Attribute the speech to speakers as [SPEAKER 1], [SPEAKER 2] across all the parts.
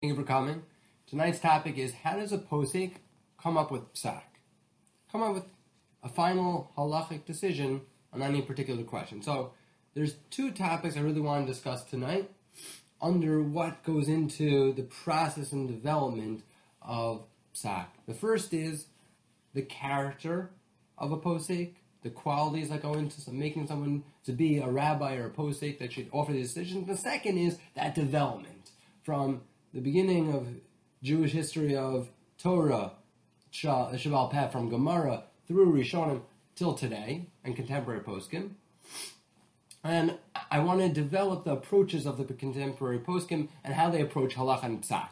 [SPEAKER 1] Thank you for coming. Tonight's topic is how does a posek come up with psak? Come up with a final halachic decision on any particular question. So there's two topics I really want to discuss tonight under what goes into the process and development of psak. The first is the character of a posek, the qualities that go into making someone to be a rabbi or a posek that should offer the decision. The second is that development from the beginning of Jewish history of Torah, Shabbal Peh, from Gemara through Rishonim till today, and contemporary poskim. And I want to develop the approaches of the contemporary poskim and how they approach halacha and psak.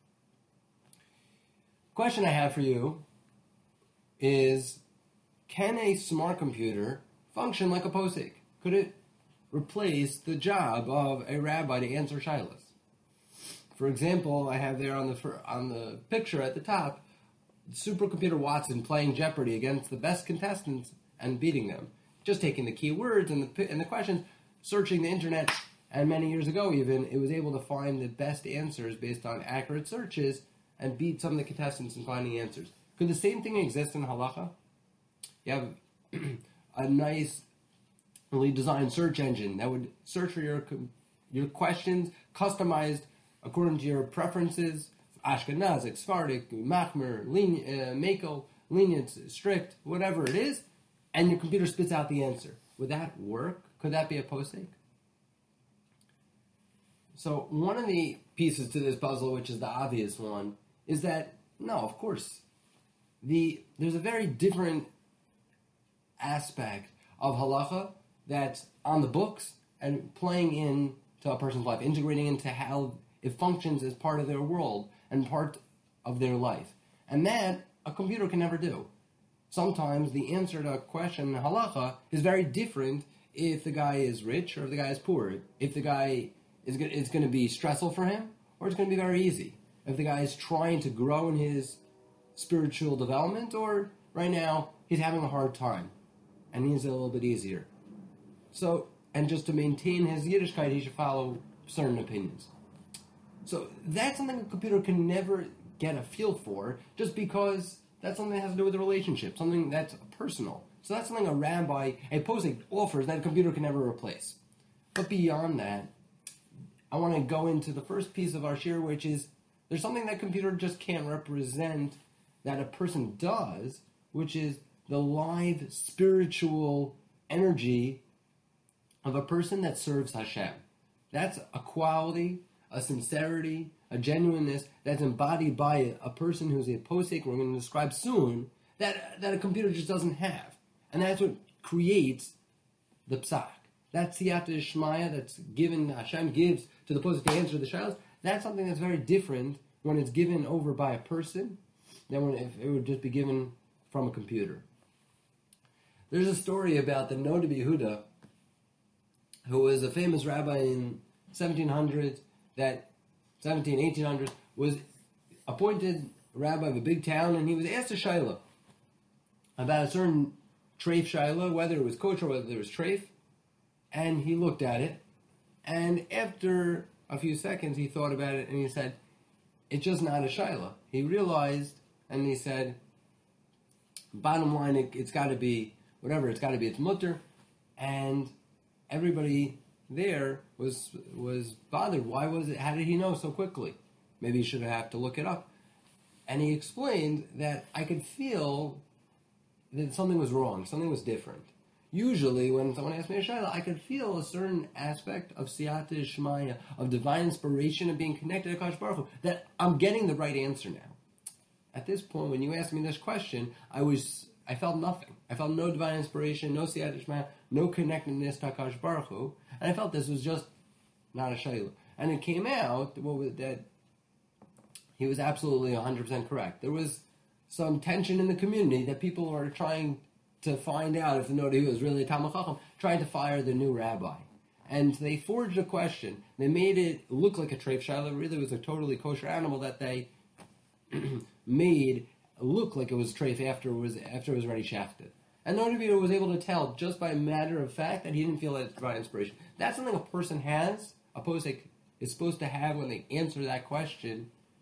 [SPEAKER 1] The question I have for you is, can a smart computer function like a posek? Could it replace the job of a rabbi to answer shilas? For example, I have there on the picture at the top, supercomputer Watson playing Jeopardy against the best contestants and beating them. Just taking the keywords and the questions, searching the internet, and many years ago even, it was able to find the best answers based on accurate searches and beat some of the contestants in finding answers. Could the same thing exist in halacha? You have a nicely designed search engine that would search for your questions, customized according to your preferences, Ashkenazic, Sephardic, Machmer, Makel, lenient, strict, whatever it is, and your computer spits out the answer. Would that work? Could that be a posek? So one of the pieces to this puzzle, which is the obvious one, is that, no, of course, there's a very different aspect of halacha that's on the books and playing into a person's life, integrating into how it functions as part of their world and part of their life. And that a computer can never do. Sometimes the answer to a question in halacha is very different if the guy is rich or if the guy is poor. If the guy it's going to be stressful for him, or it's going to be very easy. If the guy is trying to grow in his spiritual development, or right now he's having a hard time and needs it a little bit easier. So, and just to maintain his Yiddishkeit, he should follow certain opinions. So that's something a computer can never get a feel for, just because that's something that has to do with the relationship, something that's personal. So that's something a rabbi, a posek, offers that a computer can never replace. But beyond that, I want to go into the first piece of our shir, which is there's something that computer just can't represent that a person does, which is the live spiritual energy of a person that serves Hashem. That's a quality, a sincerity, a genuineness that's embodied by a person who's a posek, we're going to describe soon, that a computer just doesn't have. And that's what creates the psak. That siyata d'shmaya that's given, Hashem gives to the posek to answer the shilas. That's something that's very different when it's given over by a person than when if it would just be given from a computer. There's a story about the Noda B'Yehuda, who was a famous rabbi in 1700s, that 1800s, was appointed rabbi of a big town, and he was asked a shayla about a certain treif shayla, whether it was kosher or whether it was treif, and he looked at it, and after a few seconds he thought about it, and he said, it's just not a shayla. He realized, and he said, bottom line, it's got to be whatever, it's got to be, it's mutter, and everybody there was bothered. Why was it? How did he know so quickly? Maybe he should have to look it up. And he explained that I could feel that something was wrong, something was different. Usually, when someone asks me a shayla, I could feel a certain aspect of siyata d'shmaya, of divine inspiration, of being connected to Kadosh Baruch Hu, that I'm getting the right answer now. At this point, when you asked me this question, I felt nothing. I felt no divine inspiration, no siyata d'shmaya, no connectedness to Kadosh Baruch Hu, and I felt this was just not a shayla. And it came out that he was absolutely 100% correct. There was some tension in the community that people were trying to find out if the Noda was really a Talmid Chacham, trying to fire the new rabbi. And they forged a question. They made it look like a treif shayla. It really was a totally kosher animal that they made look like it was treif after it was already shafted. And Noda B'Yehuda was able to tell just by a matter of fact that he didn't feel that divine inspiration. That's something a person has, a posek is supposed to have when they answer that question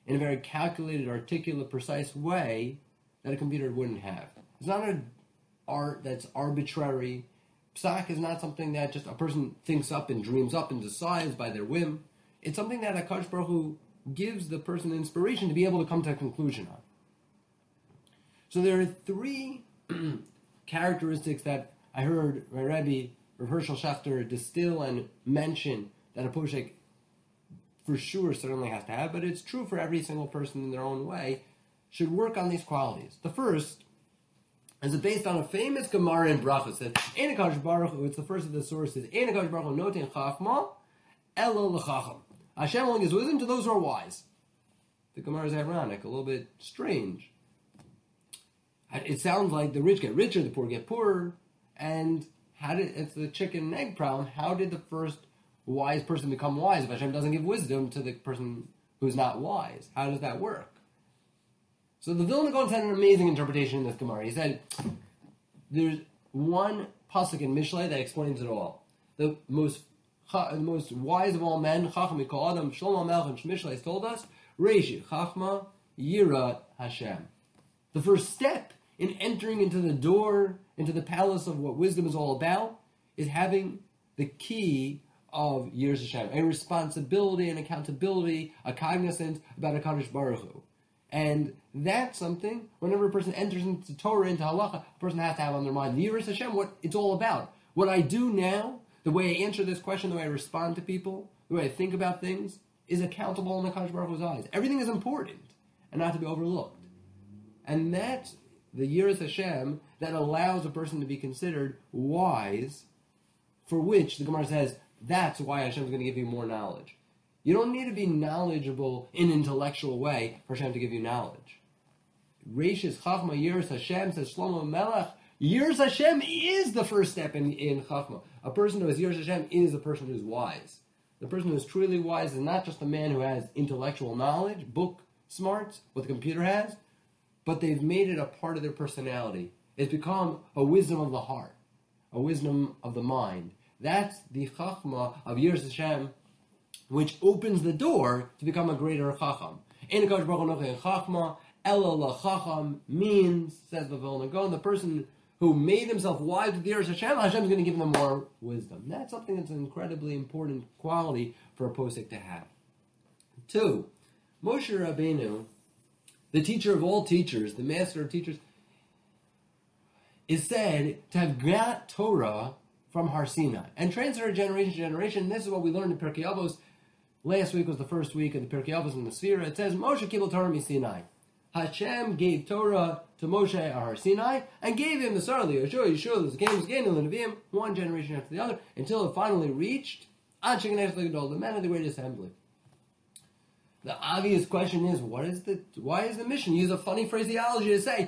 [SPEAKER 1] in a very calculated, articulate, precise way that a computer wouldn't have. It's not an art that's arbitrary. Psak is not something that just a person thinks up and dreams up and decides by their whim. It's something that HaKadosh Baruch Hu gives the person inspiration to be able to come to a conclusion on. So there are three characteristics that I heard my Rebbe, Rav Hershel Schachter, distill and mention that a posek for sure certainly has to have, but it's true for every single person in their own way, should work on these qualities. The first is based on a famous Gemara in Brachos. It says, Ein HaKadosh Baruch Hu, it's the first of the sources, Ein HaKadosh Baruch Hu noten chachma elo l'chacham. Hashem only gives wisdom to those who are wise. The Gemara is ironic, a little bit strange. It sounds like the rich get richer, the poor get poorer, and it's the chicken and egg problem. How did the first wise person become wise if Hashem doesn't give wisdom to the person who's not wise? How does that work? So the Vilna Gaon had an amazing interpretation in this Gemara. He said, there's one pasuk in Mishlei that explains it all. The most wise of all men, Chacham Mikol Adam, Shlomo Melech and Mishlei told us, Reishit Chachma Yirat Hashem. The first step in entering into the door, into the palace of what wisdom is all about, is having the key of Yiras Hashem, a responsibility, an accountability, a cognizance about HaKadosh Baruch Hu. And that's something, whenever a person enters into Torah, into Halacha, a person has to have on their mind, Yiras Hashem, what it's all about. What I do now, the way I answer this question, the way I respond to people, the way I think about things, is accountable in HaKadosh Baruch Hu's eyes. Everything is important and not to be overlooked. And that's the Yiras Hashem that allows a person to be considered wise, for which the Gemara says, that's why Hashem is going to give you more knowledge. You don't need to be knowledgeable in an intellectual way for Hashem to give you knowledge. Reishis Chachma Yiras Hashem, says Shlomo Melech, Yiras Hashem is the first step in Chachma. A person who has Yiras Hashem is a person who's wise. The person who is truly wise is not just a man who has intellectual knowledge, book smarts, what the computer has, but they've made it a part of their personality. It's become a wisdom of the heart, a wisdom of the mind. That's the Chachma of Yiras Hashem, which opens the door to become a greater Chacham. Ein HaKadosh Baruch Hu Chachma, Elo l'Chacham means, says the Vilna Gaon, the person who made himself wise with Yiras Hashem, Hashem is going to give them more wisdom. That's something that's an incredibly important quality for a posek to have. 2, Moshe Rabbeinu, the teacher of all teachers, the master of teachers, is said to have got Torah from Har Sinai and transferred generation to generation. This is what we learned in Pirkei Avos. Last week was the first week of the Pirkei Avos in the Sfira. It says, Moshe Kibel Torah Sinai. Hashem gave Torah to Moshe at Har Sinai and gave him the Sarah, Yeshua, the Zakenim, the Nevi'im, one generation after the other, until it finally reached Ad Shekinah Gadol, the men of the Great Assembly. The obvious question is, why is the mission use a funny phraseology to say,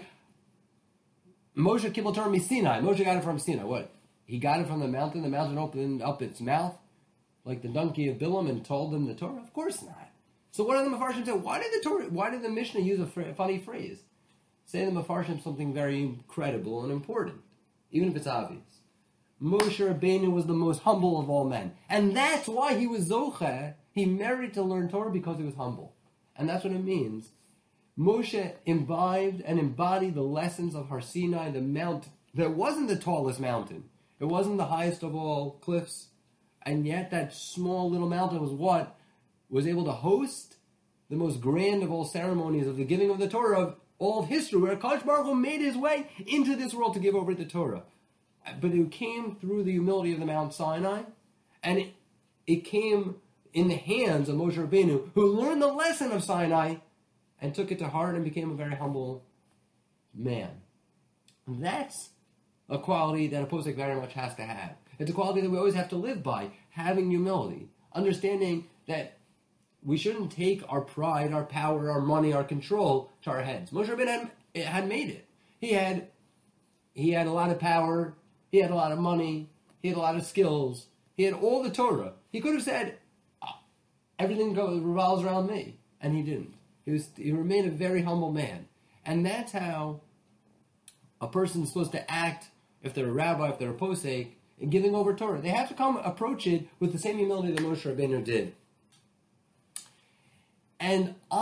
[SPEAKER 1] Moshe Kibel Torah Sinai? Moshe got it from Sinai. What? He got it from the mountain opened up its mouth, like the donkey of Bilam, and told them the Torah? Of course not. So what do the Mefarshim say? Why did the Mishnah use a funny phrase? Say the Mefarshim something very credible and important, even if it's obvious. Moshe Rabbeinu was the most humble of all men. And that's why he was Zocheh. He merited to learn Torah because he was humble. And that's what it means. Moshe imbibed and embodied the lessons of Har Sinai, the mount that wasn't the tallest mountain. It wasn't the highest of all cliffs. And yet that small little mountain was what was able to host the most grand of all ceremonies of the giving of the Torah of all of history, where HaKadosh Baruch Hu made his way into this world to give over the Torah. But it came through the humility of the Mount Sinai, and it came in the hands of Moshe Rabbeinu, who learned the lesson of Sinai and took it to heart and became a very humble man. That's a quality that a posek very much has to have. It's a quality that we always have to live by, having humility, understanding that we shouldn't take our pride, our power, our money, our control to our heads. Moshe Rabbeinu had made it. He had a lot of power, he had a lot of money, he had a lot of skills, he had all the Torah. He could have said, everything revolves around me, and he didn't. He remained a very humble man. And that's how a person is supposed to act if they're a rabbi, if they're a posek, in giving over Torah. They have to approach it with the same humility that Moshe Rabbeinu did. And on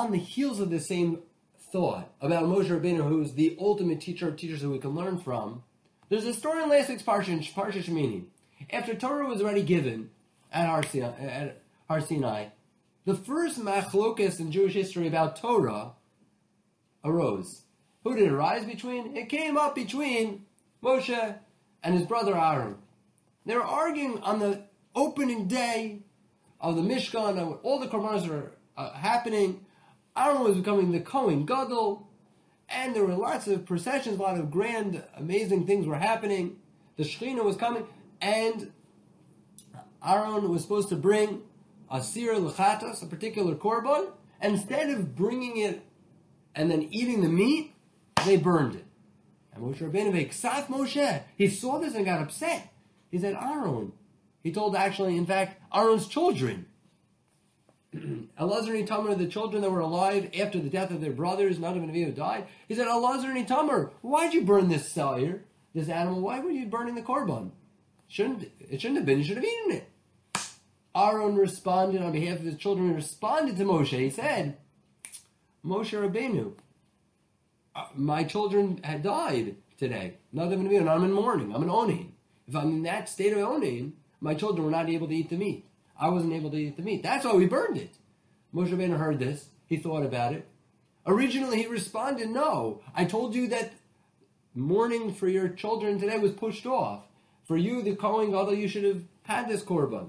[SPEAKER 1] on the heels of the same thought about Moshe Rabbeinu, who's the ultimate teacher of teachers who we can learn from, there's a story in last week's Parsha Shemini. After Torah was already given at Har Sinai, the first machlokas in Jewish history about Torah arose. Who did it arise between? It came up between Moshe and his brother Aaron. They were arguing on the opening day of the Mishkan, and all the korbanos were happening. Aaron was becoming the Kohen Gadol, and there were lots of processions, a lot of grand, amazing things were happening. The Shekhinah was coming, and Aaron was supposed to bring a sir l'chatas, a particular korban, and instead of bringing it and then eating the meat, they burned it. And Moshe Rabbeinu, Ksaf Moshe, he saw this and got upset. He said, Aaron. He told in fact, Aaron's children. Elazar and Itamar, the children that were alive after the death of their brothers, Nadav and Avihu died. He said, Elazar and Itamar, why'd you burn this sire, this animal? Why were you burning the korban? It shouldn't have been. You should have eaten it. Aaron responded on behalf of his children. He responded to Moshe. He said, Moshe Rabbeinu, my children had died today. Nadav and Avihu, and I'm in mourning. I'm in onin. If I'm in that state of onin, my children were not able to eat the meat. I wasn't able to eat the meat. That's why we burned it. Moshe Rabbeinu heard this. He thought about it. Originally, he responded, no. I told you that mourning for your children today was pushed off. For you, the Kohen Gadol, you should have had this korban.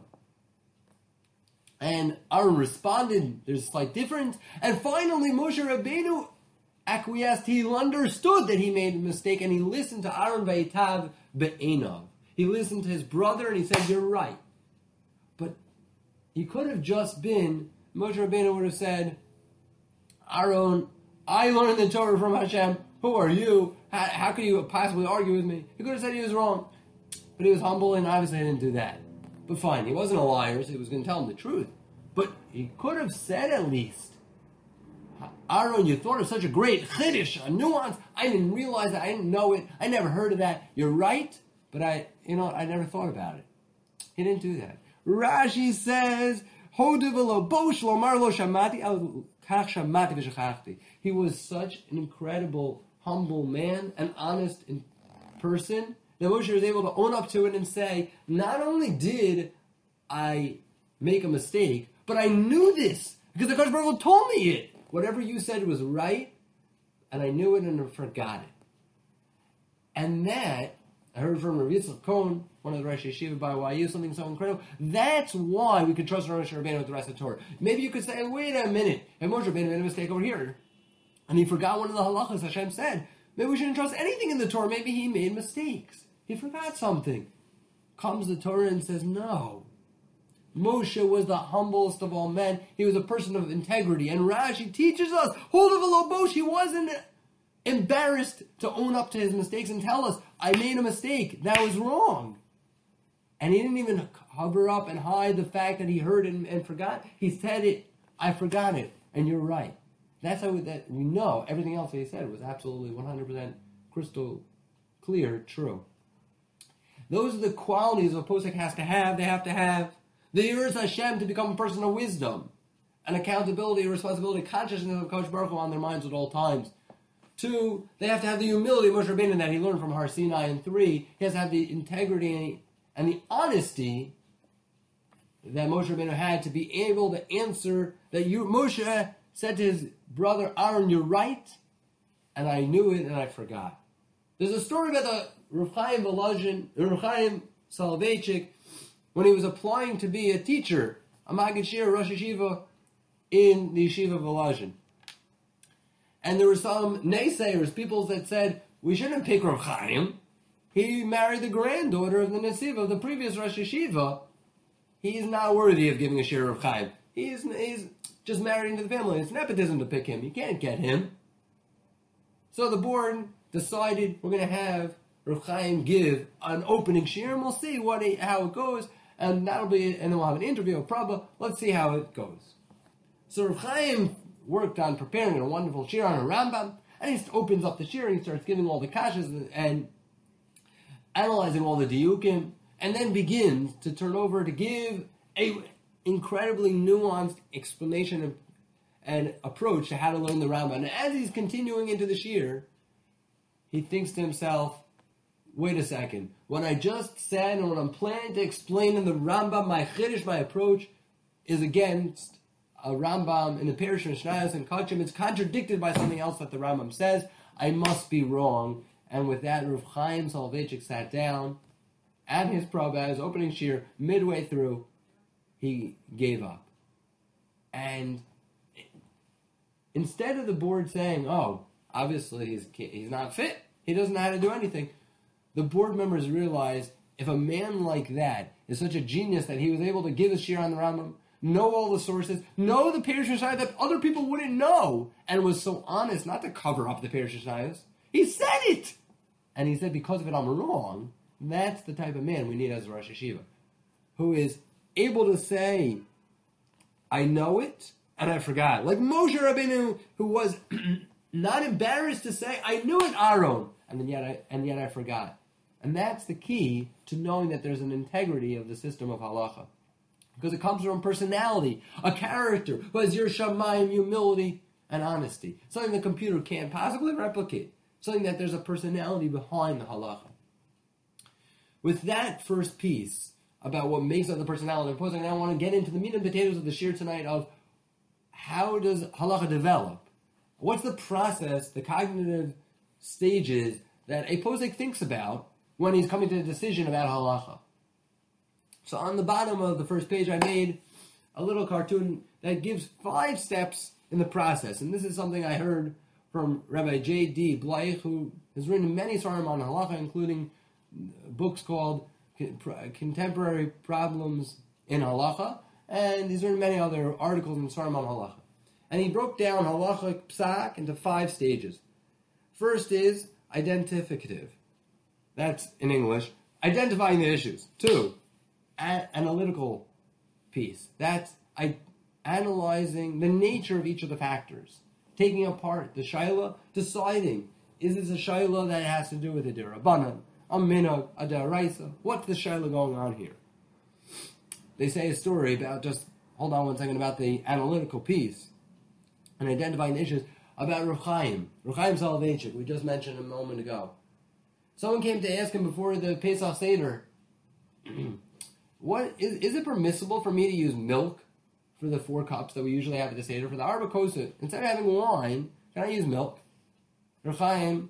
[SPEAKER 1] And Aaron responded, there's a slight difference. And finally, Moshe Rabbeinu acquiesced. He understood that he made a mistake, and he listened to Aaron Vayitav Be'enav. He listened to his brother, and he said, you're right. But he could have just been, Moshe Rabbeinu would have said, Aaron, I learned the Torah from Hashem. Who are you? How could you possibly argue with me? He could have said he was wrong. But he was humble, and obviously didn't do that. But fine, he wasn't a liar, so he was going to tell him the truth. But he could have said at least, Aaron, you thought of such a great chiddush, a nuance. I didn't realize that. I didn't know it. I never heard of that. You're right, but I never thought about it. He didn't do that. Rashi says, he was such an incredible, humble man, an honest person, that Moshe was able to own up to it and say, not only did I make a mistake, but I knew this, because the Kadosh Baruch Hu told me it. Whatever you said was right, and I knew it and I forgot it. And that, I heard from Rav Yitzchak Cohen, one of the Rosh Yeshiva by YU, something so incredible. That's why we could trust Moshe Rabbeinu with the rest of the Torah. Maybe you could say, wait a minute, and Moshe Rabbeinu made a mistake over here, and he forgot one of the halachas Hashem said. Maybe we shouldn't trust anything in the Torah. Maybe he made mistakes. He forgot something. Comes the Torah and says, no. Moshe was the humblest of all men. He was a person of integrity. And Rashi teaches us, hold of a lobosh, he wasn't embarrassed to own up to his mistakes and tell us, I made a mistake. That was wrong. And he didn't even cover up and hide the fact that he heard it and forgot. He said it, I forgot it, and you're right. That's how we know everything else that he said was absolutely 100% crystal clear, true. Those are the qualities a posek has to have. They have to have the Yiras Hashem to become a person of wisdom, and accountability, responsibility, consciousness of Kadosh Baruch Hu on their minds at all times. 2, they have to have the humility of Moshe Rabbeinu that he learned from Har Sinai. And 3, he has to have the integrity and the honesty that Moshe Rabbeinu had to be able to answer that Moshe said to his brother Aaron, you're right, and I knew it and I forgot. There's a story about the Rav Chaim Volozhin, Rav Chaim Soloveitchik, when he was applying to be a teacher, a Maggid Shir, Rosh Yeshiva, in the Yeshiva of Volozhin. And there were some naysayers, people that said, we shouldn't pick Rav Chaim. He married the granddaughter of the Nesiv of the previous Rosh Yeshiva. He's not worthy of giving a shir of Chaim. He's just married into the family. It's nepotism to pick him. You can't get him. So the board decided we're going to have Rav Chaim give an opening shir, and we'll see how it goes, and that'll be it, and then we'll have an interview with Prabha. Let's see how it goes. So Rav Chaim worked on preparing a wonderful shir on a Rambam, and he opens up the shir and he starts giving all the kashas and analyzing all the diukim, and then begins to turn over to give a incredibly nuanced explanation an approach to how to learn the Rambam. And as he's continuing into the shir, he thinks to himself, wait a second, what I just said and what I'm planning to explain in the Rambam, my chiddush, my approach, is against a Rambam in the Parish of Mishnayos and Kachim. It's contradicted by something else that the Rambam says. I must be wrong. And with that, Rav Chaim Soloveitchik sat down at his prabah, his opening shir, midway through, he gave up. And instead of the board saying, oh, obviously he's not fit, he doesn't know how to do anything, the board members realized if a man like that is such a genius that he was able to give a shir on the Rambam, know all the sources, know the Parish Mishnayos that other people wouldn't know, and was so honest not to cover up the Parish Mishnayos, he said it! And he said, because of it I'm wrong. That's the type of man we need as a Rosh Hashiva, who is able to say, I know it, and I forgot. Like Moshe Rabbeinu, who was not embarrassed to say, I knew it, Aaron, and yet I forgot. And that's the key to knowing that there's an integrity of the system of halacha. Because it comes from personality, a character, who has your shamayim, humility, and honesty. Something the computer can't possibly replicate. Something that there's a personality behind the halacha. With that first piece about what makes up the personality of the person, I want to get into the meat and potatoes of the shir tonight of how does halacha develop? What's the process, the cognitive stages that a posek thinks about when he's coming to a decision about halacha? So on the bottom of the first page, I made a little cartoon that gives 5 steps in the process. And this is something I heard from Rabbi J.D. Bleich, who has written many svarim on halacha, including books called Contemporary Problems in Halacha, and he's written many other articles in svarim on halacha. And he broke down halacha psak into 5 stages. First is identificative. That's, in English, identifying the issues. 2, analytical piece. That's analyzing the nature of each of the factors. Taking apart the shaila, deciding, is this a shaila that has to do with a derabanan, a minhag, a deraisa? What's the shaila going on here? They say a story about, just hold on one second, about the analytical piece and identifying the issues, about Rav Chaim Soloveitchik, we just mentioned a moment ago. Someone came to ask him before the Pesach Seder, what is it permissible for me to use milk for the 4 cups that we usually have at the Seder? For the Arba Kosa, instead of having wine, can I use milk? Rav Chaim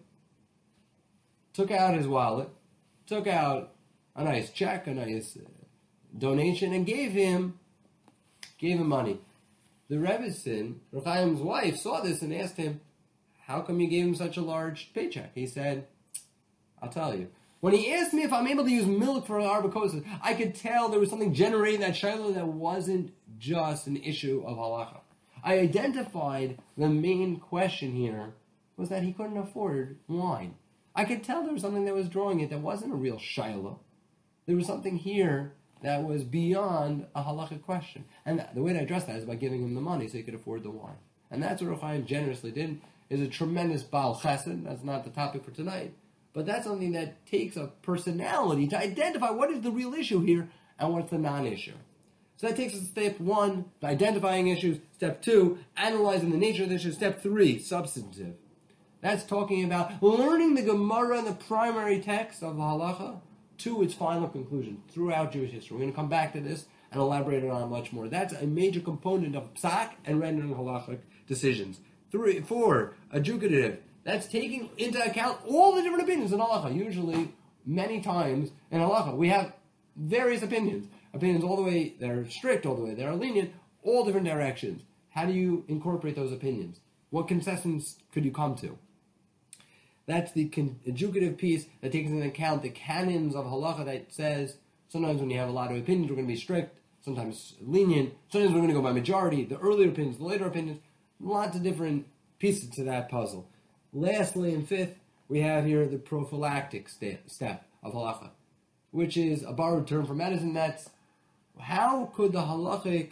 [SPEAKER 1] took out his wallet, took out a nice check, a nice donation, and gave him money. The Rebbetzin, Rav Chaim's wife, saw this and asked him, how come you gave him such a large paycheck? He said, I'll tell you. When he asked me if I'm able to use milk for Arba Kosa, I could tell there was something generating that shiloh that wasn't just an issue of halacha. I identified the main question here was that he couldn't afford wine. I could tell there was something that was drawing it that wasn't a real shiloh. There was something here that was beyond a halachic question. And the way to address that is by giving him the money so he could afford the wine. And that's what Rav Chaim generously did. Is a tremendous Baal Chesed. That's not the topic for tonight. But that's something that takes a personality to identify what is the real issue here and what's the non-issue. So that takes us to step 1, identifying issues. Step 2, analyzing the nature of the issue. Step 3, substantive. That's talking about learning the Gemara and the primary text of the halacha to its final conclusion throughout Jewish history. We're going to come back to this and elaborate on it much more. That's a major component of psak and rendering halachic decisions. 3, 4, adjudicative. That's taking into account all the different opinions in halacha. Usually, many times in halacha, we have various opinions. Opinions all the way that are strict, all the way that are lenient, all different directions. How do you incorporate those opinions? What concessions could you come to? That's the adjudicative piece that takes into account the canons of halacha that says sometimes when you have a lot of opinions, we're going to be strict, sometimes lenient, sometimes we're going to go by majority, the earlier opinions, the later opinions, lots of different pieces to that puzzle. Lastly, and 5th, we have here the prophylactic step of halacha, which is a borrowed term from medicine. That's how could the halachic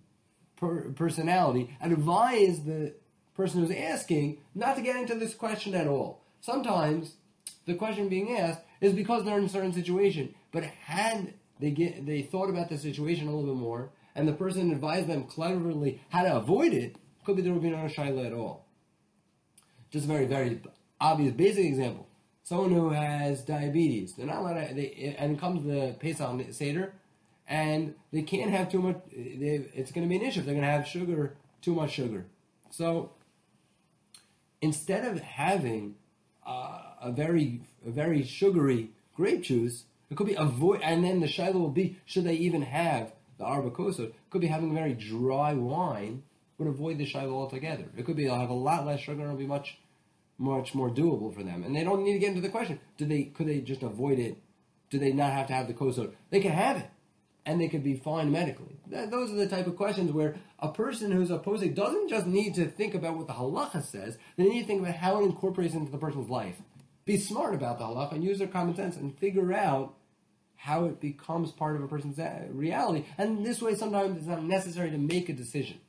[SPEAKER 1] personality advise the person who's asking not to get into this question at all. Sometimes the question being asked is because they're in a certain situation, but had they thought about the situation a little bit more, and the person advised them cleverly how to avoid it, Could be there would be no Shaila at all. Just a very, very obvious, basic example. Someone who has diabetes, they're not allowed to, and comes the Pesach Seder, and they can't have too much, it's going to be an issue if they're going to have sugar, too much sugar. So, instead of having a very sugary grape juice, it could be avoid, and then the Shaila will be, should they even have the Arba Kosot, could be having a very dry wine, would avoid the Shaila altogether. It could be, they'll have a lot less sugar, and it'll be much more doable for them. And they don't need to get into the question, could they just avoid it? Do they not have to have the kosot? They can have it, and they could be fine medically. Those are the type of questions where a person who's a posek doesn't just need to think about what the halacha says, they need to think about how it incorporates into the person's life. Be smart about the halacha and use their common sense and figure out how it becomes part of a person's reality. And this way, sometimes it's not necessary to make a decision.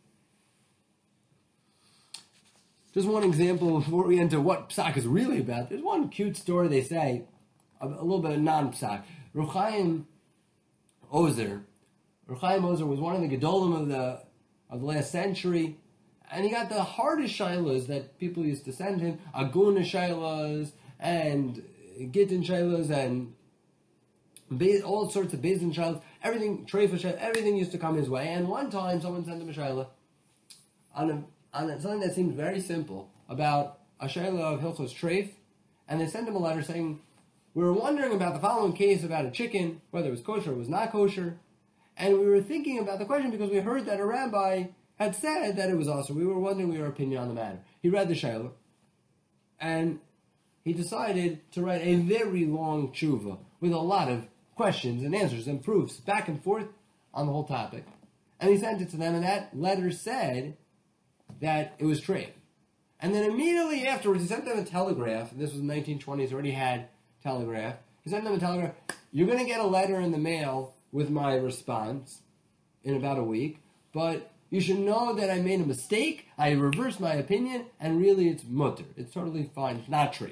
[SPEAKER 1] Just one example before we enter what psak is really about. There's one cute story they say, a little bit of non-psak. Rav Chaim Ozer was one of the gedolim of the last century, and he got the hardest shaylas that people used to send him, aguna shaylas and gittin shaylas and all sorts of bezin shaylas, everything treifa shaylas, everything used to come his way. And one time, someone sent him a shayla on something that seemed very simple about a shayla of Hilchos Treif, and they sent him a letter saying, we were wondering about the following case about a chicken, whether it was kosher or was not kosher, and we were thinking about the question because we heard that a rabbi had said that it was also. We were wondering your opinion on the matter. He read the shayla, and he decided to write a very long tshuva with a lot of questions and answers and proofs back and forth on the whole topic. And he sent it to them, and that letter said that it was treif. And then immediately afterwards, he sent them a telegraph. This was the 1920s, already had telegraph. He sent them a telegraph. You're going to get a letter in the mail with my response in about a week, but you should know that I made a mistake. I reversed my opinion, and really it's mutter. It's totally fine. It's not treif.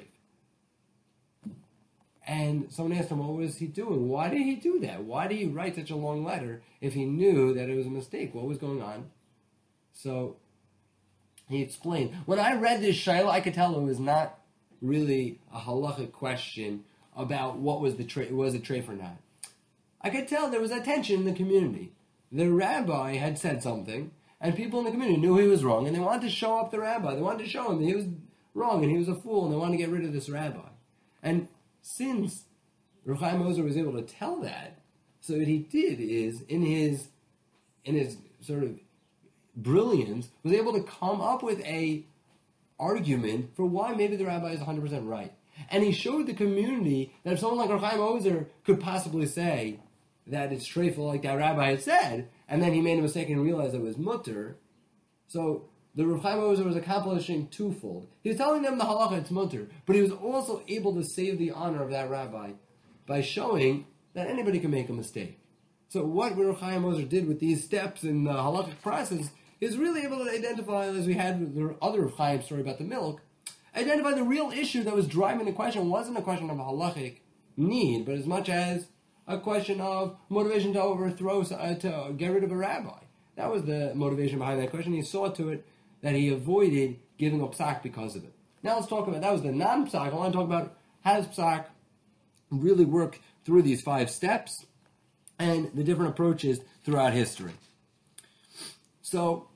[SPEAKER 1] And someone asked him, what was he doing? Why did he do that? Why did he write such a long letter if he knew that it was a mistake? What was going on? So he explained, when I read this shayla, I could tell it was not really a halachic question about what was it treif or not. I could tell there was a tension in the community. The rabbi had said something, and people in the community knew he was wrong, and they wanted to show up the rabbi. They wanted to show him that he was wrong, and he was a fool, and they wanted to get rid of this rabbi. And since Rav Chaim Ozer was able to tell that, so what he did is, in his sort of brilliance, was able to come up with a argument for why maybe the rabbi is 100% right. And he showed the community that if someone like Rav Chaim Ozer could possibly say that it's treifel like that rabbi had said, and then he made a mistake and realized it was mutter, so the Rav Chaim Ozer was accomplishing twofold. He was telling them the halacha, it's mutter, but he was also able to save the honor of that rabbi by showing that anybody can make a mistake. So what Rav Chaim Ozer did with these steps in the halachic process is really able to identify, as we had with the other Rav Chaim story about the milk, identify the real issue that was driving the question. Wasn't a question of halachic need, but as much as a question of motivation to overthrow, to get rid of a rabbi. That was the motivation behind that question. He saw to it that he avoided giving up psak because of it. Now let's talk about, that was the non-psak. I want to talk about how does psak really work through these 5 steps and the different approaches throughout history. So,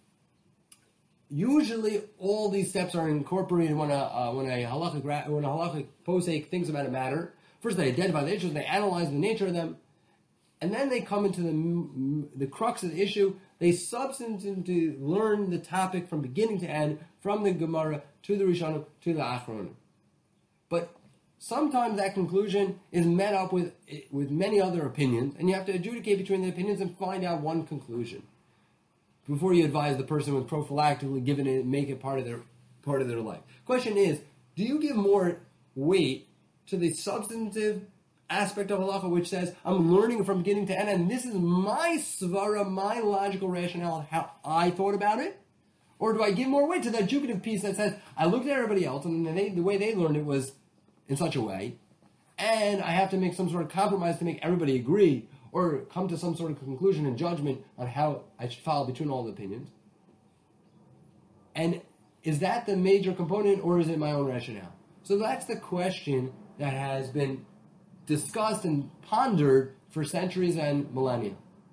[SPEAKER 1] usually all these steps are incorporated when a halachic posek thinks about a matter. First they identify the issues, they analyze the nature of them, and then they come into the crux of the issue. They substantively learn the topic from beginning to end, from the Gemara to the Rishonim to the Achronim. But sometimes that conclusion is met up with many other opinions, and you have to adjudicate between the opinions and find out one conclusion before you advise the person with prophylactically giving it, make it part of their life. Question is, do you give more weight to the substantive aspect of halacha, which says, I'm learning from beginning to end, and this is my svara, my logical rationale of how I thought about it? Or do I give more weight to that adjudicative piece that says, I looked at everybody else, and the way they learned it was in such a way, and I have to make some sort of compromise to make everybody agree, or come to some sort of conclusion and judgment on how I should follow between all the opinions? And is that the major component, or is it my own rationale? So that's the question that has been discussed and pondered for centuries and millennia.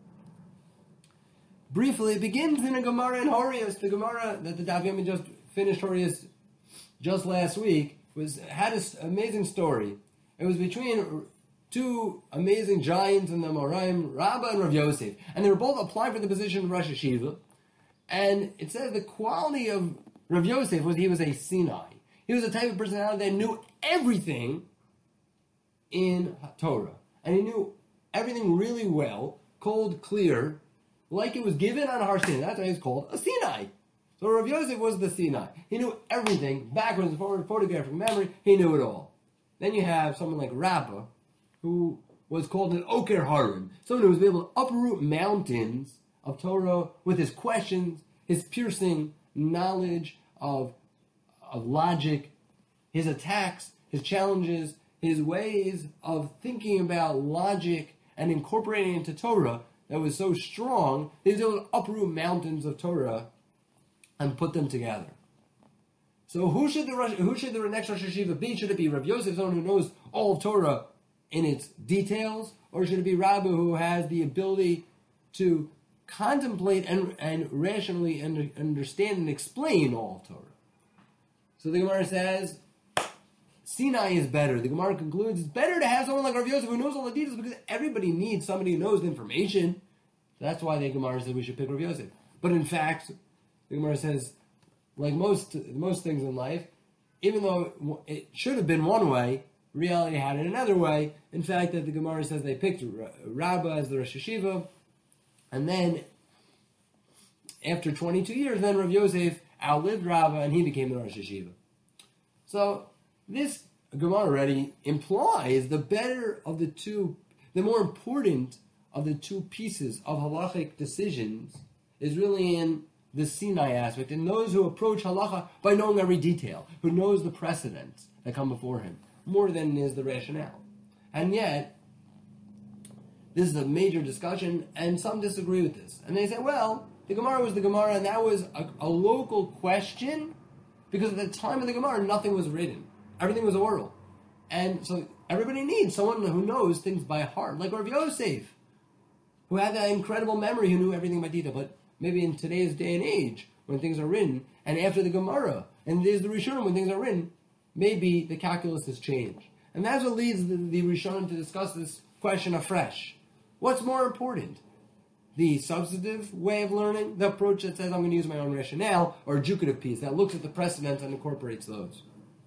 [SPEAKER 1] Briefly, it begins in a Gemara in Horius. The Gemara that the Daf Yomi just finished Horius just last week had an amazing story. It was between two amazing giants in the Moraim, Rabba and Rav Yosef, and they were both applying for the position of Rosh Hashiva. And it says the quality of Rav Yosef was he was a Sinai. He was a type of personality that knew everything in Torah, and he knew everything really well, cold, clear, like it was given on Har Sinai. That's why he's called a Sinai. So Rav Yosef was the Sinai. He knew everything, backwards and forward, photographic memory. He knew it all. Then you have someone like Rabbah, who was called an Oker Harim, someone who was able to uproot mountains of Torah with his questions, his piercing knowledge of logic, his attacks, his challenges, his ways of thinking about logic and incorporating it into Torah that was so strong, he was able to uproot mountains of Torah and put them together. So who should the next Rosh Hashiva be? Should it be Rav Yosef, someone who knows all of Torah in its details, or should it be Rabbah, who has the ability to contemplate and rationally understand and explain all of Torah? So the Gemara says, Sinai is better. The Gemara concludes, it's better to have someone like Rav Yosef who knows all the details, because everybody needs somebody who knows the information. That's why the Gemara says we should pick Rav Yosef. But in fact, the Gemara says, like most things in life, even though it should have been one way, reality had it another way. In fact, that the Gemara says they picked Rabbah as the Rosh Hashiva, and then after 22 years, then Rav Yosef outlived Rabbah and he became the Rosh Hashiva. So this Gemara already implies the better of the two, the more important of the two pieces of halachic decisions is really in the Sinai aspect, and those who approach halacha by knowing every detail, who knows the precedents that come before him, more than is the rationale. And yet, this is a major discussion, and some disagree with this. And they say, well, the Gemara was the Gemara, and that was a local question, because at the time of the Gemara, nothing was written. Everything was oral. And so everybody needs someone who knows things by heart, like Rav Yosef, who had that incredible memory, who knew everything by detail. But maybe in today's day and age, when things are written, and after the Gemara, and there's the Rishonim when things are written, maybe the calculus has changed. And that's what leads the Rishonim to discuss this question afresh. What's more important? The substantive way of learning, the approach that says I'm going to use my own rationale, or a jukative piece that looks at the precedents and incorporates those.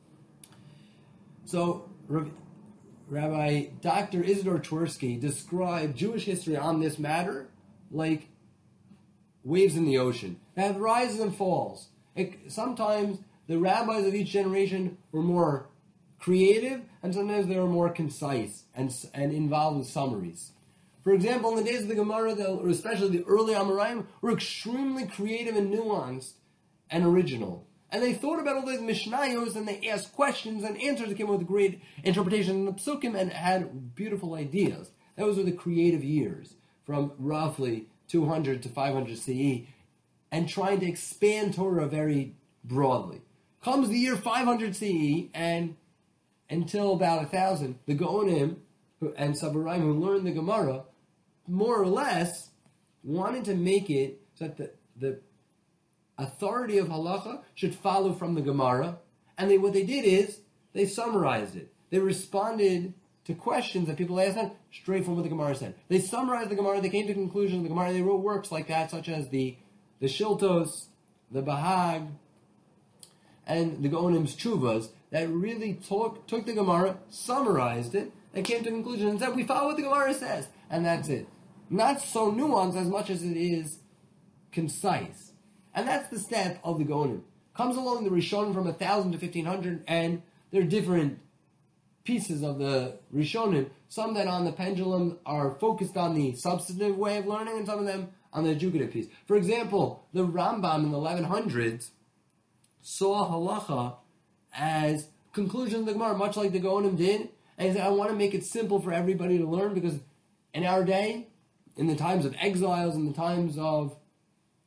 [SPEAKER 1] So, Rabbi Dr. Isidore Twersky described Jewish history on this matter like waves in the ocean. They have rises and falls. Sometimes the rabbis of each generation were more creative, and sometimes they were more concise and involved with summaries. For example, in the days of the Gemara, especially the early Amoraim, were extremely creative and nuanced and original. And they thought about all these Mishnayos, and they asked questions and answers that came up with great interpretation in the Psukim and had beautiful ideas. Those were the creative years, from roughly 200 to 500 CE, and trying to expand Torah very broadly. Comes the year 500 CE, and until about 1000, the Gaonim and Sabarim who learned the Gemara, more or less, wanted to make it so that the authority of halacha should follow from the Gemara, and what they did is they summarized it. They responded to questions that people asked them straight from what the Gemara said. They summarized the Gemara, they came to conclusions of the Gemara, they wrote works like that, such as the Shiltos, the Bahag, and the Gaonim's Chuvas, that really took the Gemara, summarized it, and came to conclusions and said, we follow what the Gemara says, and that's it. Not so nuanced as much as it is concise. And that's the step of the Gaonim. Comes along the Rishonim from 1000 to 1500, and there are different pieces of the Rishonim. Some that on the pendulum are focused on the substantive way of learning, and some of them on the jugative piece. For example, the Rambam in the 1100s saw halacha as conclusions of the Gemara, much like the Gaonim did, and he said, I want to make it simple for everybody to learn, because in our day, in the times of exiles, in the times of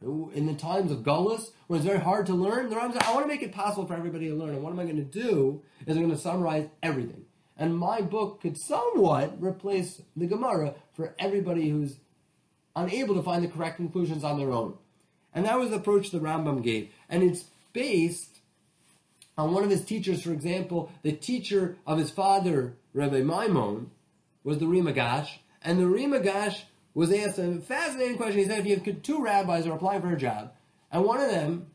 [SPEAKER 1] in the times of Gullus, when it's very hard to learn, the Rambam said, I want to make it possible for everybody to learn. And what am I going to do is I'm going to summarize everything. And my book could somewhat replace the Gemara for everybody who's unable to find the correct conclusions on their own. And that was the approach the Rambam gave. And it's based on one of his teachers, for example, the teacher of his father, Rabbi Maimon, was the Rimagash. And the Rimagash was asked a fascinating question. He said, if you have two rabbis who are applying for a job, and one of them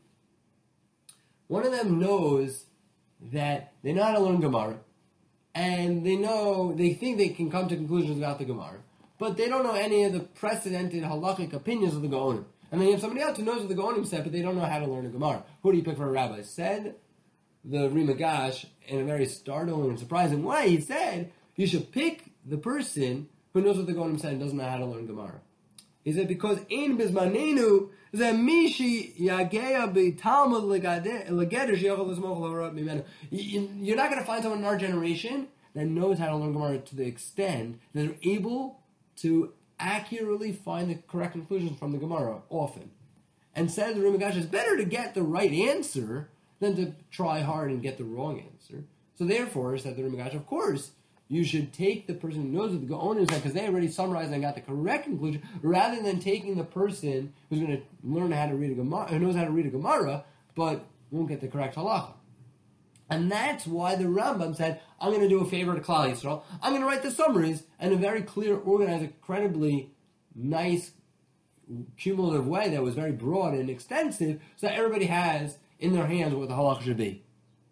[SPEAKER 1] knows that they know how to learn Gemara, and they think they can come to conclusions about the Gemara, but they don't know any of the precedented halachic opinions of the Gaonim. And then you have somebody else who knows what the Gaonim said, but they don't know how to learn a Gemara. Who do you pick for a rabbi? Said the Rimagash, in a very startling and surprising way, he said, you should pick the person who knows what the Gaonim said and doesn't know how to learn Gemara. He said, because in Bismanenu, Mishi Yageya B'Talmud Legeder Sheyochel L'Smoch L'Horot Mimenu. You're not going to find someone in our generation that knows how to learn Gemara to the extent that they're able to accurately find the correct conclusions from the Gemara often. And said the Rimagash, it's better to get the right answer than to try hard and get the wrong answer. So therefore, said the Rimagash, of course, you should take the person who knows what the Gaonim said, because they already summarized and got the correct conclusion, rather than taking the person who's going to learn how to read a Gemara, who knows how to read a Gemara, but won't get the correct halacha. And that's why the Rambam said, I'm going to do a favor to Klal Yisrael. I'm going to write the summaries in a very clear, organized, incredibly nice, cumulative way that was very broad and extensive, so that everybody has in their hands what the halacha should be.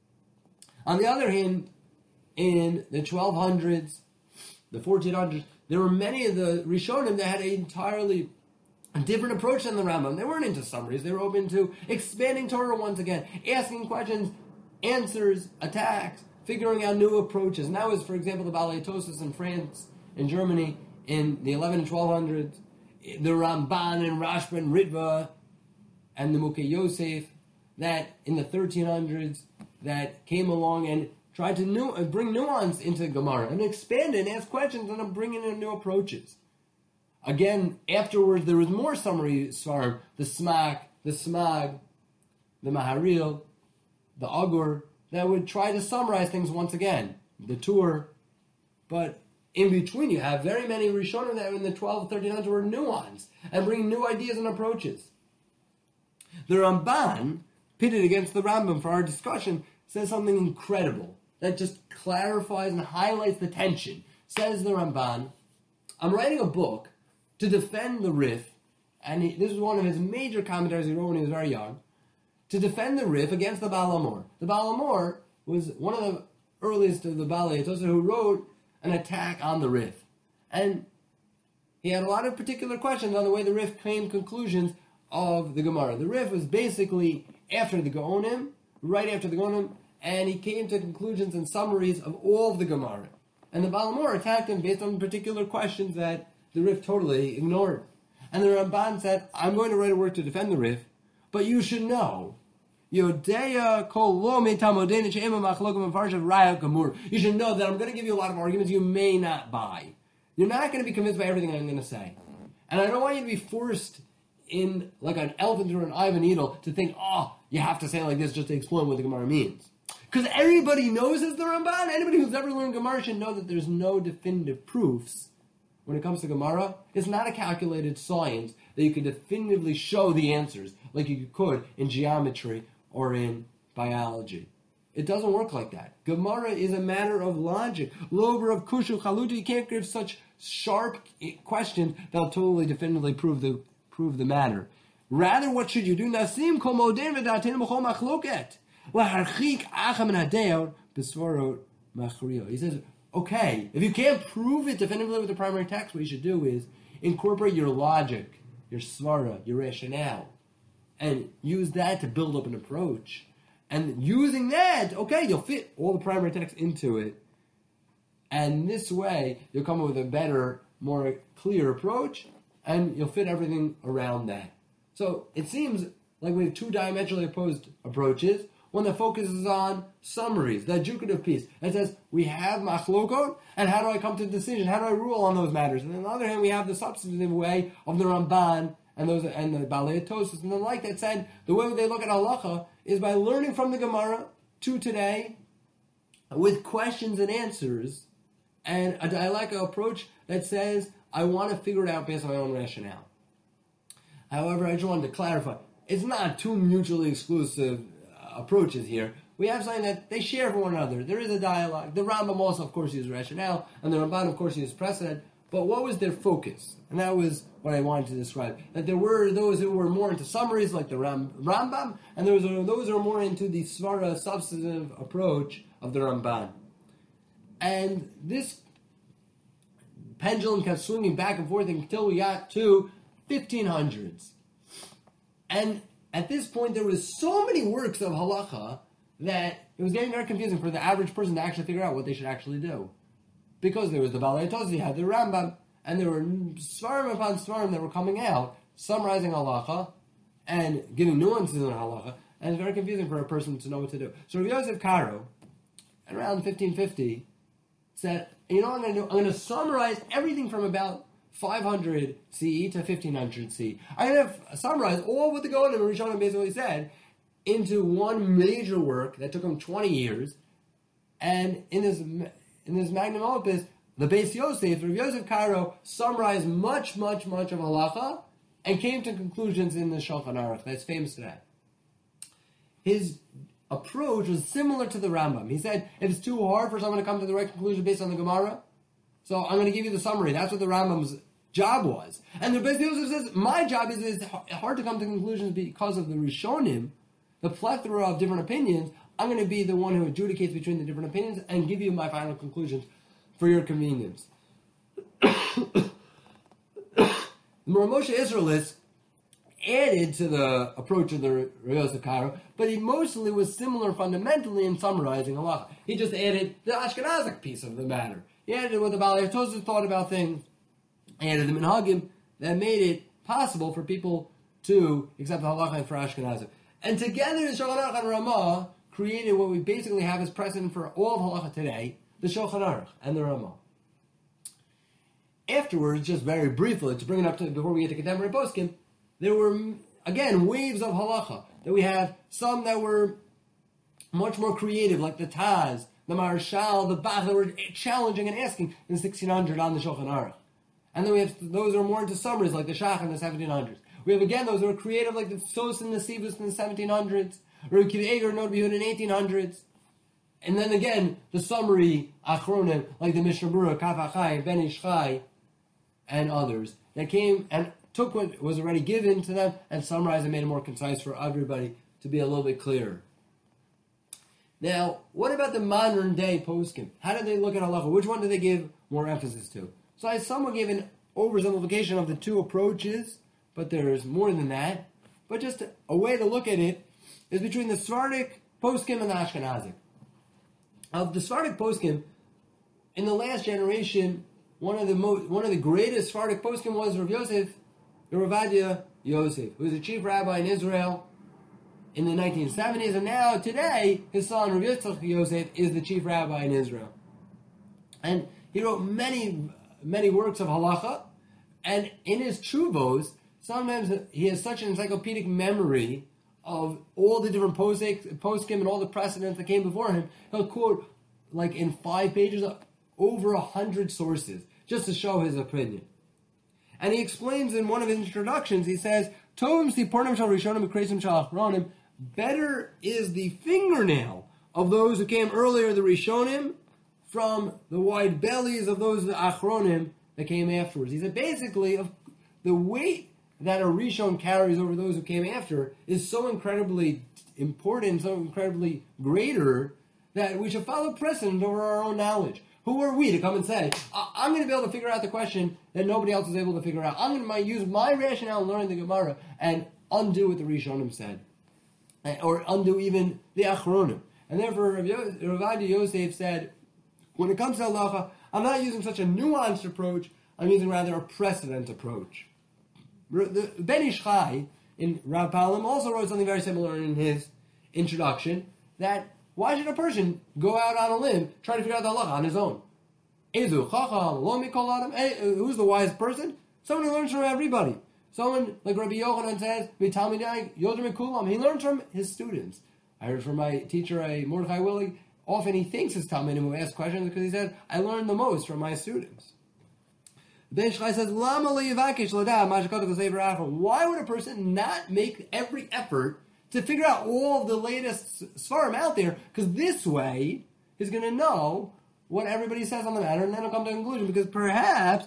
[SPEAKER 1] On the other hand, in the 1200s, the 1400s, there were many of the Rishonim that had an entirely different approach than the Rambam. They weren't into summaries. They were open to expanding Torah once again, asking questions, answers, attacks, figuring out new approaches. And that was, for example, the Balei Tosfos in France, in Germany, in the 11 and 1200s, the Ramban and Rashba and Ritva, and the Mukhe Yosef, that in the 1300s, that came along and tried to bring nuance into Gemara and expand it and ask questions and bring in new approaches. Again, afterwards, there was more summary svarim, the Smak, the Smag, the Maharil, the Agur, that would try to summarize things once again, the Tur. But in between, you have very many Rishonim that in the 12, 1300s were nuanced and bring new ideas and approaches. The Ramban, pitted against the Rambam for our discussion, says something incredible that just clarifies and highlights the tension. Says the Ramban, I'm writing a book to defend the Rif, and this is one of his major commentaries he wrote when he was very young, to defend the Rif against the Baal Amor. The Baal Amor was one of the earliest of the Balei Tosfos who wrote an attack on the Rif. And he had a lot of particular questions on the way the Rif claimed conclusions of the Gemara. The Rif was basically after the Gaonim, right after the Gaonim, and he came to conclusions and summaries of all of the Gemara. And the Baal Amor attacked him based on particular questions that the Rif totally ignored. And the Ramban said, I'm going to write a work to defend the Rif, but you should know, you should know that I'm going to give you a lot of arguments you may not buy. You're not going to be convinced by everything I'm going to say. And I don't want you to be forced in, like an elephant or an eye of a needle, to think, you have to say it like this just to explain what the Gemara means. Because everybody knows, as the Ramban, anybody who's ever learned Gemara should know that there's no definitive proofs when it comes to Gemara. It's not a calculated science that you can definitively show the answers like you could in geometry or in biology. It doesn't work like that. Gemara is a matter of logic. Lober of Kushu Chaluta, you can't give such sharp questions that'll totally definitively prove the matter. Rather, what should you do? Nasim kol moden v'dateinu b'chol machloket. L'harchik acham and hadeo b'svorot machrio. He says, okay, if you can't prove it definitively with the primary text, what you should do is incorporate your logic, your svara, your rationale, and use that to build up an approach. And using that, okay, you'll fit all the primary text into it. And this way, you'll come up with a better, more clear approach, and you'll fit everything around that. So it seems like we have two diametrically opposed approaches. One that focuses on summaries, the adjudicative piece. That says, we have machlokot, and how do I come to a decision? How do I rule on those matters? And on the other hand, we have the substantive way of the Ramban and the Balei Tosos and the like that said the way they look at halacha is by learning from the Gemara to today with questions and answers, and a dialectical approach that says, I want to figure it out based on my own rationale. However, I just wanted to clarify, it's not two mutually exclusive approaches here. We have something that they share for one another. There is a dialogue. The Rambam also, of course, uses rationale, and the Ramban, of course, uses precedent. But what was their focus? And that was what I wanted to describe. That there were those who were more into summaries, like the Rambam, and there was those who were more into the Svara substantive approach of the Ramban. And this pendulum kept swinging back and forth until we got to 1500s. And at this point, there was so many works of halacha that it was getting very confusing for the average person to actually figure out what they should actually do. Because there was the Balei Tosos, you had the Rambam, and there were svarim upon svarim that were coming out, summarizing halacha and giving nuances in halacha, and it's very confusing for a person to know what to do. So Rav Yosef Karo, at around 1550, said, you know what I'm going to do? I'm going to summarize everything from about 500 CE to 1500 CE. I'm going to summarize all what the Gaon and Rishonim basically said into one major work that took him 20 years, and in this magnum opus, the Beis Yosef, Rav Yosef Karo, summarized much of halacha and came to conclusions in the Shulchan Aruch that's famous today. His approach was similar to the Rambam. He said, if it's too hard for someone to come to the right conclusion based on the Gemara, so I'm going to give you the summary. That's what the Rambam's job was. And the Beis Yosef says, my job is it's hard to come to conclusions because of the Rishonim, the plethora of different opinions. I'm going to be the one who adjudicates between the different opinions and give you my final conclusions for your convenience. The Moshe Israelis added to the approach of the Rav Yosef Karo, but he mostly was similar fundamentally in summarizing halacha. He just added the Ashkenazic piece of the matter. He added what the Balei Tosos thought about things, added the minhagim that made it possible for people to accept the halacha for Ashkenazic. And together, the Shulchan Aruch and Ramah created what we basically have as precedent for all of halacha today, the Shulchan Aruch and the Ramah. Afterwards, just very briefly, to bring it up to before we get to contemporary poskim, there were, again, waves of halacha. That we have some that were much more creative, like the Taz, the Marshal, the Bach, that were challenging and asking in 1600 on the Shulchan Aruch. And then we have those who are more into summaries, like the Shach in the 1700s. We have, again, those who are creative, like the Sos and the Sivus in the 1700s, or Kiv Eger and Nod in the 1800s. And then again, the summary Achronim, like the Mishnah Berurah, Kaf HaChai, Ben Ish Chai, and others, that came and took what was already given to them and summarized and made it more concise for everybody to be a little bit clearer. Now, what about the modern day poskim? How did they look at halacha? Which one did they give more emphasis to? So I somewhat gave an oversimplification of the two approaches, but there's more than that. But just a way to look at it is between the Sephardic poskim and the Ashkenazic. Of the Sephardic poskim, in the last generation, one of the greatest Sephardic poskim was Rav Yosef, Ovadia Yosef, who was the chief rabbi in Israel in the 1970s, and now today his son Rav Yitzchak Yosef is the chief rabbi in Israel. And he wrote many works of halacha, and in his chuvos, sometimes he has such an encyclopedic memory of all the different poskim and all the precedents that came before him. He'll quote, like in 5 pages, over 100 sources, just to show his opinion. And he explains in one of his introductions, he says, Tovim Sipornim Shal Rishonim Ukreisim Shal Achronim, better is the fingernail of those who came earlier, the Rishonim, from the wide bellies of those the Achronim that came afterwards. He said basically, the weight that a Rishon carries over those who came after is so incredibly important, so incredibly greater, that we should follow precedent over our own knowledge. Who are we to come and say, I'm going to be able to figure out the question that nobody else is able to figure out. I'm going to use my rationale in learning the Gemara and undo what the Rishonim said. Or undo even the Achronim. And therefore, Rav Ovadia Yosef said, when it comes to halacha, I'm not using such a nuanced approach, I'm using rather a precedent approach. The Ben Ish Chai in Rav Palim also wrote something very similar in his introduction, that why should a person go out on a limb trying to figure out the halacha on his own? Who's the wise person? Someone who learns from everybody. Someone like Rabbi Yochanan says, he learns from his students. I heard from my teacher, Mordechai Willig, often he thinks his Talmidim who ask questions because he said, I learned the most from my students. Ben Shchai says, why would a person not make every effort to figure out all of the latest svarim out there? Because this way, he's going to know what everybody says on the matter, and then he'll come to a conclusion. Because perhaps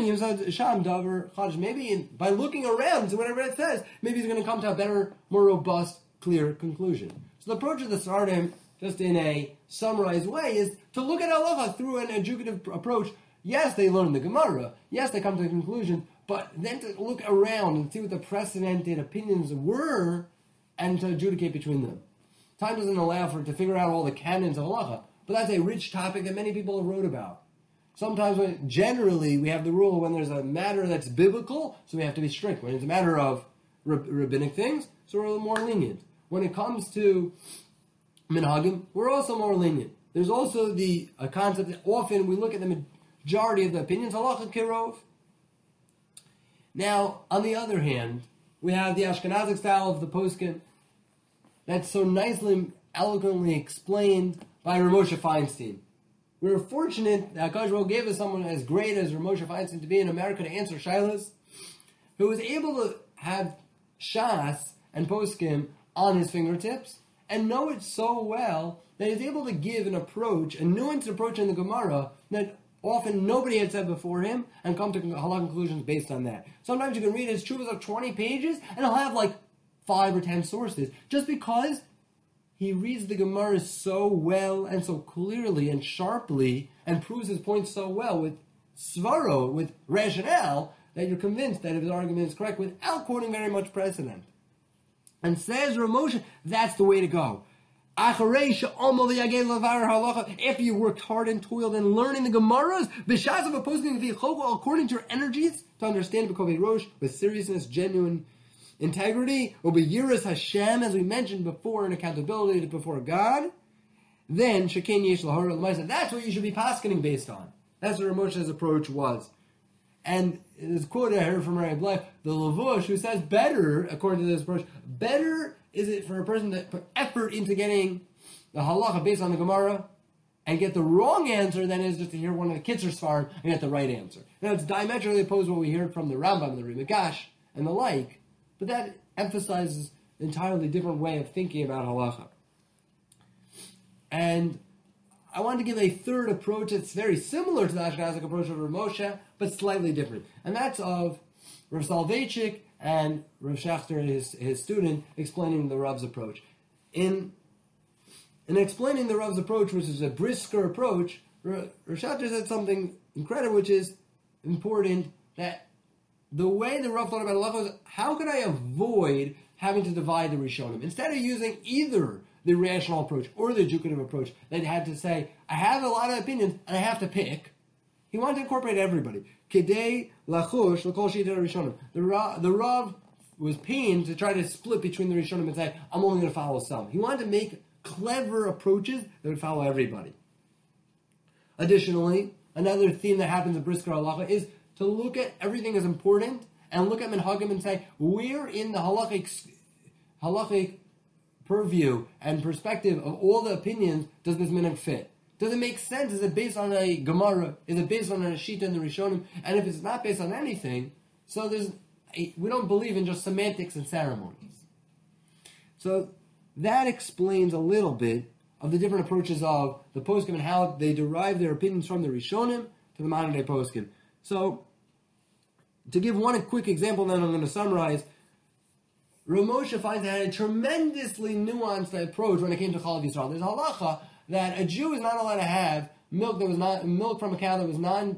[SPEAKER 1] maybe by looking around to whatever it says, maybe he's going to come to a better, more robust, clear conclusion. So the approach of the Sardim, just in a summarized way, is to look at halacha through an adjudicative approach. Yes, they learn the Gemara. Yes, they come to a conclusion. But then to look around and see what the precedented opinions were, and to adjudicate between them. Time doesn't allow for it to figure out all the canons of halacha. But that's a rich topic that many people have wrote about. Sometimes, generally, we have the rule when there's a matter that's biblical, so we have to be strict. When it's a matter of rabbinic things, so we're a little more lenient. When it comes to minhagim, we're also more lenient. There's also the concept that often we look at the majority of the opinions, halacha kirov. Now, on the other hand, we have the Ashkenazic style of the poskim that's so nicely, eloquently explained by Rav Moshe Feinstein. We were fortunate that HaKadosh Baruch Hu gave us someone as great as Rav Moshe Feinstein to be in America to answer shilas, who was able to have Shas and poskim on his fingertips and know it so well that he's able to give an approach, a nuanced approach in the Gemara that often nobody had said before him, and come to halakha conclusions based on that. Sometimes you can read his tshuvas of 20 pages, and he'll have like 5 or 10 sources, just because he reads the Gemara so well and so clearly and sharply, and proves his point so well with svaro, with rationale, that you're convinced that his argument is correct without quoting very much precedent. And says Rav Moshe, that's the way to go. After you worked hard and toiled in learning the Gemaras, according to your energies, to understand with seriousness, genuine integrity, Yiras Hashem, as we mentioned before, in accountability before God, then Shekain Yesh Lahar L'Maisa. That's what you should be paskening based on. That's what Rav Moshe's approach was. And this quote I heard from Rabbi Bleich, the Lavush, who says better, according to this approach, better is it for a person to put effort into getting the halacha based on the Gemara and get the wrong answer than it is just to hear one of the Kitzur Svarim and get the right answer. Now, it's diametrically opposed to what we heard from the Rambam, the Rimagash, and the like, but that emphasizes an entirely different way of thinking about halacha. And I want to give a third approach that's very similar to the Ashkenazic approach of Rav Moshe, but slightly different. And that's of Rav Soloveitchik and Rav Schachter, his student, explaining the Rav's approach. In explaining the Rav's approach, which is a brisker approach, Rav Schachter said something incredible, which is important, that the way the Rav thought about halacha was, how could I avoid having to divide the Rishonim? Instead of using either the rational approach or the adjudicative approach, that had to say, I have a lot of opinions and I have to pick, he wanted to incorporate everybody. Kedei lachush l'kol shita Rishonim. The Rav was pained to try to split between the Rishonim and say, I'm only going to follow some. He wanted to make clever approaches that would follow everybody. Additionally, another theme that happens in Brisker Halacha is to look at everything as important and look at Minhagim and say, where in the halachic purview and perspective of all the opinions does this minhag fit? Does it make sense? Is it based on a Gemara? Is it based on a Shita and the Rishonim? And if it's not based on anything, so we don't believe in just semantics and ceremonies. So that explains a little bit of the different approaches of the poskim and how they derive their opinions from the Rishonim to the modern day poskim. So, to give one quick example, then I'm going to summarize. Rav Moshe finds that had a tremendously nuanced approach when it came to Chalav Yisrael. There's a halacha that a Jew is not allowed to have milk from a cow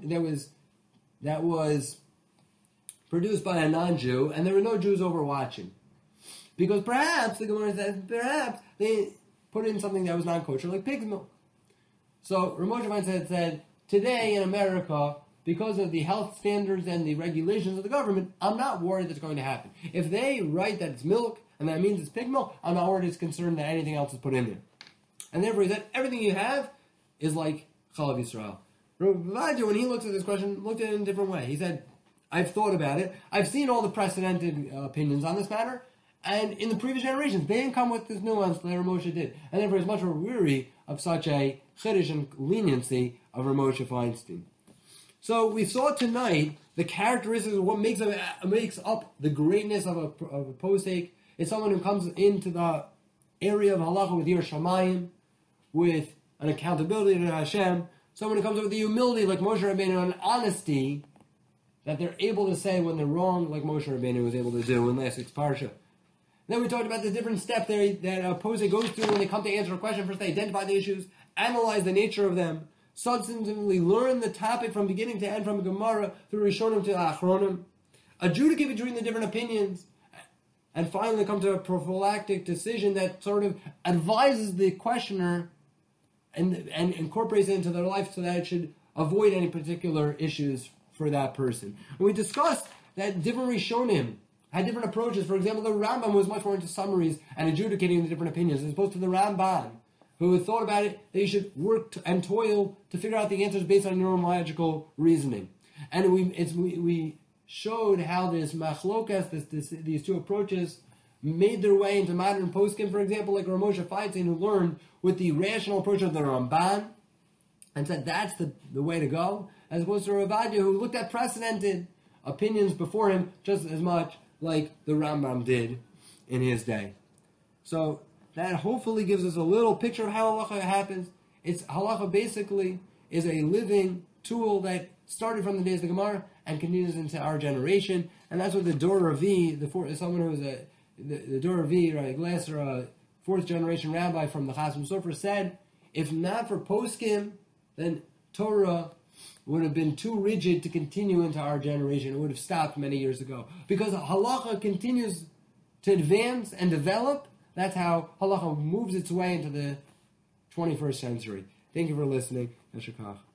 [SPEAKER 1] that was produced by a non-Jew, and there were no Jews over watching, because perhaps the Gemara says they put in something that was non-kosher, like pig's milk. So Rav Moshe Feinstein said, today in America, because of the health standards and the regulations of the government, I'm not worried that's going to happen. If they write that it's milk, and that means it's pig milk, I'm not worried, it's concerned that anything else is put in there. And therefore he said, everything you have is like Chalav Yisrael. Rav Vadia, when he looks at this question, looked at it in a different way. He said, I've thought about it. I've seen all the precedented opinions on this matter, and in the previous generations, they didn't come with this nuance that Rav Moshe did. And therefore, it's much more weary of such a chiddush and leniency of Rav Moshe Feinstein. So we saw tonight the characteristics of what makes up the greatness of a posek. It's someone who comes into the area of halacha with Yir Shamayim, with an accountability to Hashem. Someone who comes up with the humility like Moshe Rabbeinu and honesty that they're able to say when they're wrong, like Moshe Rabbeinu was able to do in last week's parsha. Then we talked about the different steps that a posek goes through when they come to answer a question. First, they identify the issues, analyze the nature of them, substantively learn the topic from beginning to end, from Gemara through Rishonim to Achronim, adjudicate between the different opinions, and finally come to a prophylactic decision that sort of advises the questioner and incorporates it into their life so that it should avoid any particular issues for that person. And we discussed that different Rishonim had different approaches. For example, the Rambam was much more into summaries and adjudicating the different opinions, as opposed to the Ramban, who had thought about it that you should work and toil to figure out the answers based on neurological reasoning. And we showed how this machlokas, these two approaches, made their way into modern poskim, for example, like Rav Moshe Feinstein, who learned with the rational approach of the Ramban, and said that's the way to go, as opposed to Rav Ovadia, who looked at precedented opinions before him just as much like the Rambam did in his day. So that hopefully gives us a little picture of how halacha happens. Halacha basically is a living tool that started from the days of the Gemara and continues into our generation, and that's what the Dor Ravi, someone who was the Dor Ravi, right, Glasser, a fourth generation rabbi from the Chasam Sofer, said, if not for poskim, then Torah would have been too rigid to continue into our generation. It would have stopped many years ago. Because halacha continues to advance and develop. That's how halacha moves its way into the 21st century. Thank you for listening. Yashar Koach.